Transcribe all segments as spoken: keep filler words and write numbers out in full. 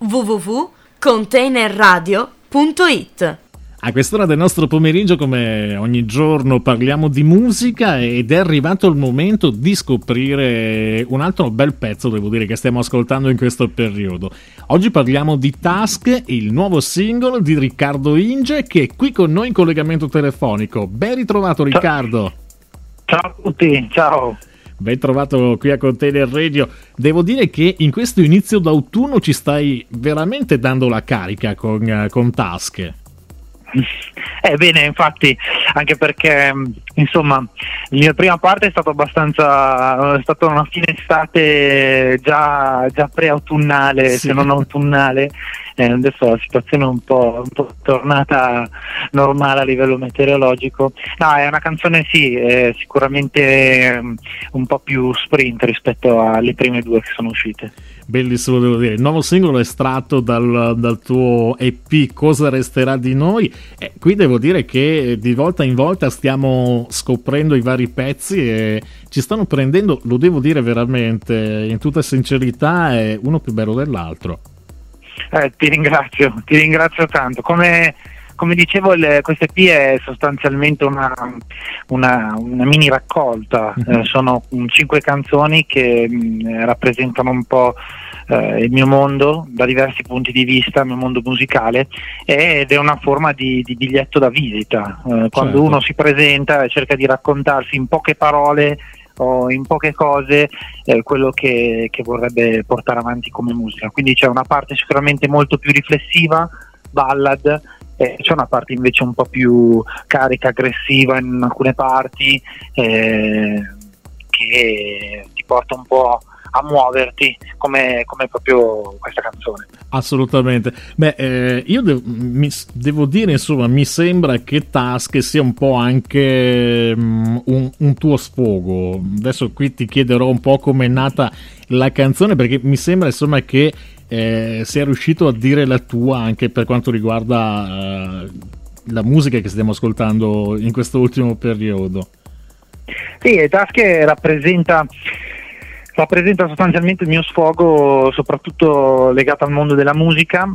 w w w punto container radio punto i t. A quest'ora del nostro pomeriggio, come ogni giorno, parliamo di musica ed è arrivato il momento di scoprire un altro bel pezzo, devo dire, che stiamo ascoltando in questo periodo. Oggi parliamo di Task, il nuovo singolo di Riccardo Inge, che è qui con noi in collegamento telefonico. Ben ritrovato, Riccardo. Ciao a tutti, ciao. Ben trovato qui a Container Radio. Devo dire che in questo inizio d'autunno ci stai veramente dando la carica con, con Task. Eh bene, infatti, anche perché insomma la mia prima parte è stata abbastanza, è stata una fine estate già, già pre-autunnale, sì. Se non autunnale. Eh, adesso la situazione è un po', un po' tornata normale a livello meteorologico. No, è una canzone sì, è sicuramente um, un po' più sprint rispetto alle prime due che sono uscite. Bellissimo, devo dire. Il nuovo singolo è estratto dal, dal tuo E P Cosa resterà di noi. E qui devo dire che di volta in volta stiamo scoprendo i vari pezzi e ci stanno prendendo, lo devo dire veramente, in tutta sincerità, è uno più bello dell'altro. Eh, ti ringrazio, ti ringrazio tanto. Come, come dicevo, il, questo E P è sostanzialmente una, una, una mini raccolta, mm-hmm. eh, sono cinque canzoni che mh, rappresentano un po' eh, il mio mondo da diversi punti di vista, il mio mondo musicale, ed è una forma di, di biglietto da visita. Eh, quando certo. uno si presenta e cerca di raccontarsi in poche parole o in poche cose eh, quello che, che vorrebbe portare avanti come musica. Quindi c'è una parte sicuramente molto più riflessiva, ballad, e c'è una parte invece un po' più carica, aggressiva in alcune parti, eh, che ti porta un po' a muoverti come, come proprio questa canzone. Assolutamente. Beh, eh, io devo, mi, devo dire, insomma, mi sembra che Task sia un po' anche um, un, un tuo sfogo. Adesso qui ti chiederò un po' come è nata la canzone, perché mi sembra insomma che eh, sia riuscito a dire la tua anche per quanto riguarda uh, la musica che stiamo ascoltando in questo ultimo periodo. Sì, Task rappresenta rappresenta sostanzialmente il mio sfogo, soprattutto legato al mondo della musica,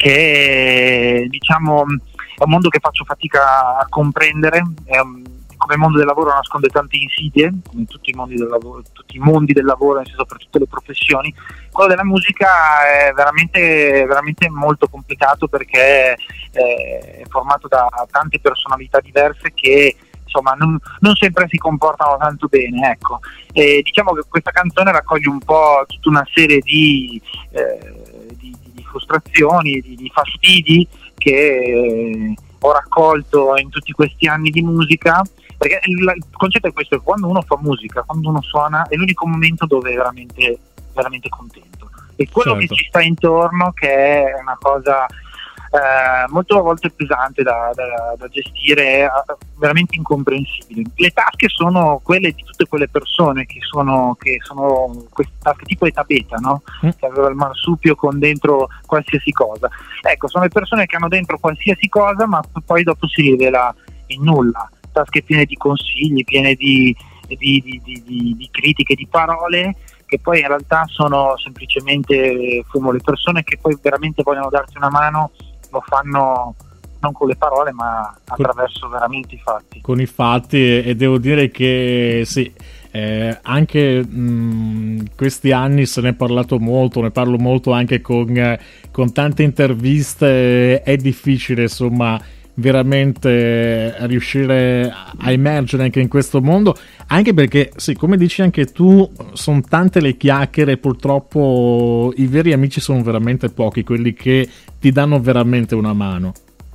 che diciamo è un mondo che faccio fatica a comprendere. È un, come mondo del lavoro nasconde tante insidie, come tutti i mondi del lavoro, tutti i mondi del lavoro, nel senso, per tutte le professioni. Quello della musica è veramente, veramente molto complicato, perché è formato da tante personalità diverse che insomma non, non sempre si comportano tanto bene, ecco. E diciamo che questa canzone raccoglie un po' tutta una serie di, eh, di, di frustrazioni, di, di fastidi che eh, ho raccolto in tutti questi anni di musica, perché il, il concetto è questo: quando uno fa musica, quando uno suona, è l'unico momento dove è veramente, veramente contento, e quello certo. che ci sta intorno, che è una cosa Eh, molto a volte pesante da, da, da gestire, eh, veramente incomprensibile. Le tasche sono quelle di tutte quelle persone che sono, che sono queste tasche tipo età beta, no? Mm. Che aveva il marsupio con dentro qualsiasi cosa. Ecco, sono le persone che hanno dentro qualsiasi cosa, ma poi dopo si rivela in nulla. Tasche piene di consigli, piene di, di, di, di, di, di critiche, di parole, che poi in realtà sono semplicemente fumo. Le persone che poi veramente vogliono darti una mano lo fanno non con le parole, ma attraverso veramente i fatti. Con i fatti, e, e devo dire che sì, eh, anche mh, questi anni se ne è parlato molto, ne parlo molto anche con, eh, con tante interviste. È difficile insomma veramente riuscire a emergere anche in questo mondo, anche perché sì, come dici anche tu, sono tante le chiacchiere, purtroppo i veri amici sono veramente pochi, quelli che ti danno veramente una mano.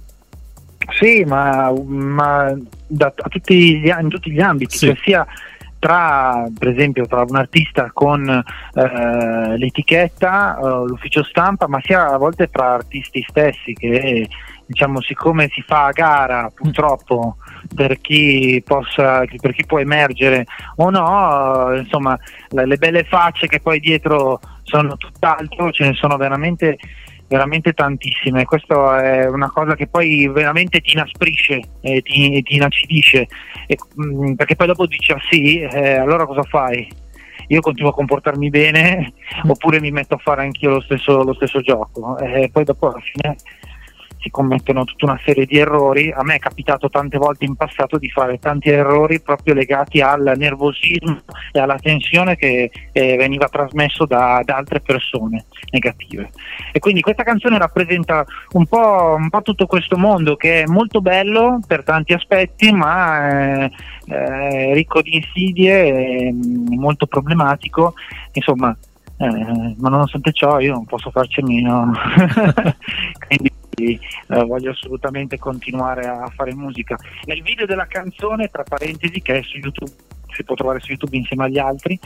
Sì, ma, ma da, a tutti gli, in tutti gli ambiti, sì. Cioè sia tra, per esempio, tra un artista con eh, l'etichetta, eh, l'ufficio stampa, ma sia a volte tra artisti stessi, che diciamo, siccome si fa a gara purtroppo per chi possa, per chi può emergere o no, eh, insomma le, le belle facce che poi dietro sono tutt'altro, ce ne sono veramente veramente tantissime. Questa è una cosa che poi veramente ti inasprisce e ti, ti inacidisce, e, mh, perché poi dopo dici ah sì, eh, allora cosa fai? io continuo a comportarmi bene oppure mi metto a fare anch'io lo stesso, lo stesso gioco, e poi dopo alla fine si commettono tutta una serie di errori. A me è capitato tante volte in passato di fare tanti errori proprio legati al nervosismo e alla tensione che eh, veniva trasmesso da, da altre persone negative, e quindi questa canzone rappresenta un po', un po' tutto questo mondo che è molto bello per tanti aspetti, ma è, è ricco di insidie, è molto problematico, insomma, eh, ma nonostante ciò io non posso farci a meno quindi Eh, voglio assolutamente continuare a fare musica. Nel video della canzone, tra parentesi, che è su YouTube, si può trovare su YouTube insieme agli altri,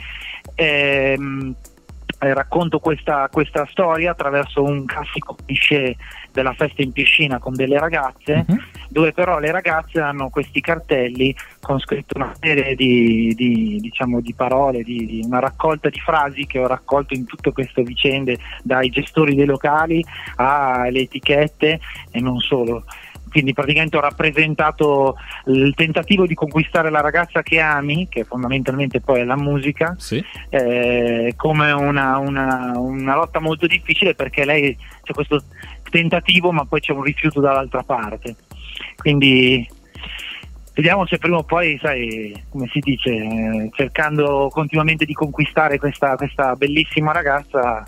ehm, eh, racconto questa, questa storia attraverso un classico cliché della festa in piscina con delle ragazze, uh-huh. dove però le ragazze hanno questi cartelli con scritto una serie di, di, diciamo, di parole, di, di una raccolta di frasi che ho raccolto in tutte queste vicende, dai gestori dei locali alle etichette e non solo. Quindi praticamente ho rappresentato il tentativo di conquistare la ragazza che ami, che fondamentalmente poi è la musica, sì. eh, come una, una, una lotta molto difficile, perché lei c'è questo tentativo ma poi c'è un rifiuto dall'altra parte. Quindi vediamo se prima o poi, sai, come si dice, eh, cercando continuamente di conquistare questa, questa bellissima ragazza,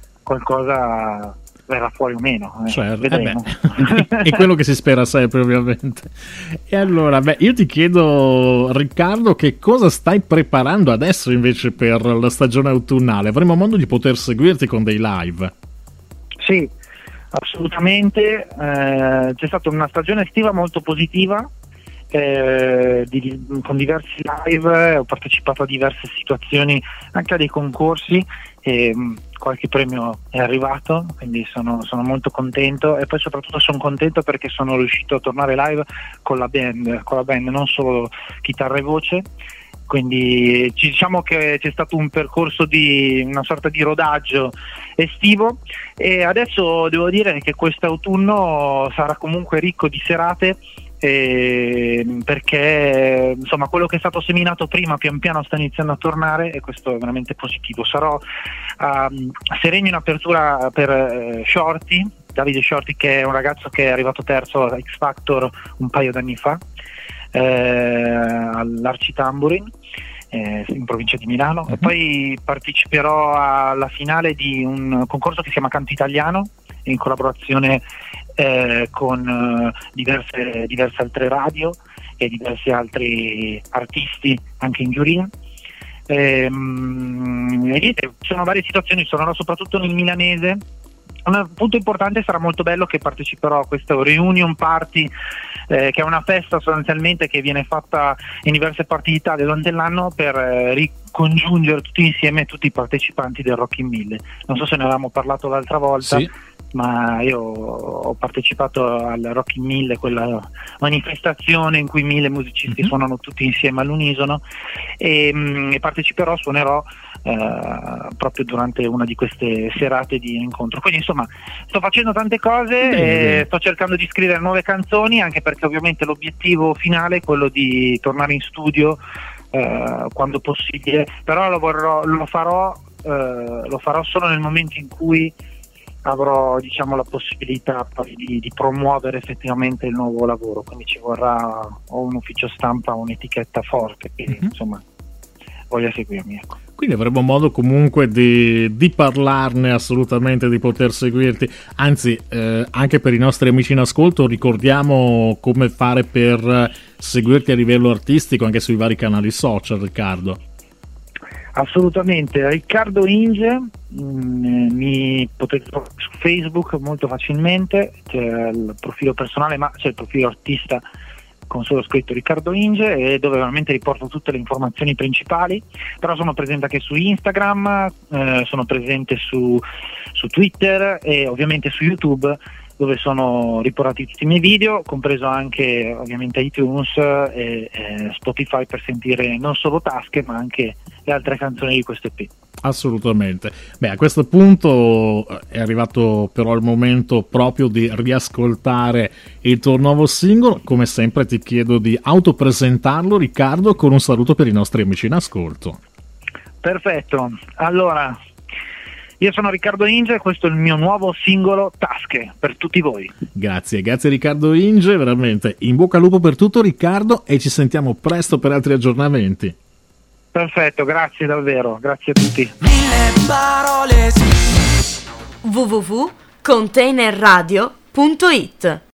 qualcosa verrà fuori o meno, eh. Certo, vedremo. Eh è quello che si spera sempre, ovviamente. E allora, beh, io ti chiedo, Riccardo, che cosa stai preparando adesso invece per la stagione autunnale? Avremo modo di poter seguirti con dei live? Sì, assolutamente. Eh, c'è stata una stagione estiva molto positiva, eh, di, con diversi live, ho partecipato a diverse situazioni, anche a dei concorsi, e qualche premio è arrivato, quindi sono, sono molto contento, e poi soprattutto sono contento perché sono riuscito a tornare live con la band, con la band non solo chitarra e voce. Quindi diciamo che c'è stato un percorso di una sorta di rodaggio estivo, e adesso devo dire che quest'autunno sarà comunque ricco di serate, eh, perché insomma quello che è stato seminato prima pian piano sta iniziando a tornare, e questo è veramente positivo. Sarò a Seregno in apertura per eh, Shorty, Davide Shorty, che è un ragazzo che è arrivato terzo a X Factor un paio d'anni fa, eh, all'Arci Tamburin, eh, in provincia di Milano. Uh-huh. E poi parteciperò alla finale di un concorso che si chiama Canto Italiano, in collaborazione eh, con eh, diverse, diverse altre radio e diversi altri artisti anche in giuria. Ehm, e niente, ci sono varie situazioni, sono soprattutto nel milanese. Un punto importante, sarà molto bello che parteciperò a questo reunion party, eh, che è una festa sostanzialmente che viene fatta in diverse parti d'Italia durante l'anno per eh, ricongiungere tutti insieme tutti i partecipanti del Rock in Mille. Non so se ne avevamo parlato l'altra volta, sì, ma io ho partecipato al Rock in Mille, quella manifestazione in cui mille musicisti mm-hmm. suonano tutti insieme all'unisono, e, mh, e parteciperò, suonerò eh, proprio durante una di queste serate di incontro. Quindi insomma sto facendo tante cose, e sto cercando di scrivere nuove canzoni, anche perché ovviamente l'obiettivo finale è quello di tornare in studio eh, quando possibile, però lo, vorrò, lo farò eh, lo farò solo nel momento in cui avrò, diciamo, la possibilità poi di, di promuovere effettivamente il nuovo lavoro, quindi ci vorrà o un ufficio stampa o un'etichetta forte che mm-hmm. insomma voglia seguirmi, ecco. Quindi avremo modo comunque di, di parlarne, assolutamente, di poter seguirti. Anzi, eh, anche per i nostri amici in ascolto, ricordiamo come fare per seguirti a livello artistico anche sui vari canali social, Riccardo. Assolutamente, Riccardo Inge, mh, mi potete trovare su Facebook molto facilmente, c'è il profilo personale, ma c'è il profilo artista con solo scritto Riccardo Inge, e dove veramente riporto tutte le informazioni principali. Però sono presente anche su Instagram, eh, sono presente su, su Twitter e ovviamente su YouTube, dove sono riportati tutti i miei video, compreso anche ovviamente iTunes e, e Spotify, per sentire non solo Tasche ma anche le altre canzoni di questo E P. Assolutamente. Beh, a questo punto è arrivato però il momento proprio di riascoltare il tuo nuovo singolo. Come sempre ti chiedo di autopresentarlo, Riccardo, con un saluto per i nostri amici in ascolto. Perfetto, allora io sono Riccardo Inge e questo è il mio nuovo singolo Tasche per tutti voi. Grazie, grazie Riccardo Inge, veramente in bocca al lupo per tutto Riccardo e ci sentiamo presto per altri aggiornamenti. Perfetto, grazie davvero, grazie a tutti. Mille parole. w w w punto container radio punto it